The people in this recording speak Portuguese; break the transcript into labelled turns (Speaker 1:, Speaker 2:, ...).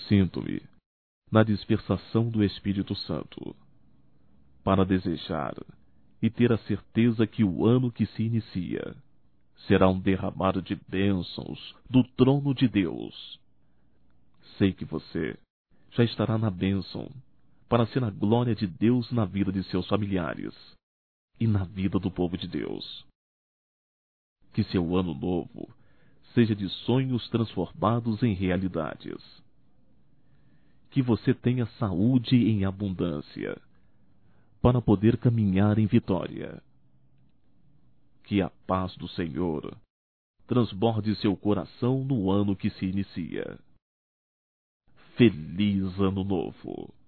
Speaker 1: Sinto-me na dispersação do Espírito Santo, para desejar e ter a certeza que o ano que se inicia será um derramar de bênçãos do trono de Deus. Sei que você já estará na bênção para ser a glória de Deus na vida de seus familiares e na vida do povo de Deus. Que seu ano novo seja de sonhos transformados em realidades. Que você tenha saúde em abundância, para poder caminhar em vitória. Que a paz do Senhor transborde seu coração no ano que se inicia. Feliz Ano Novo!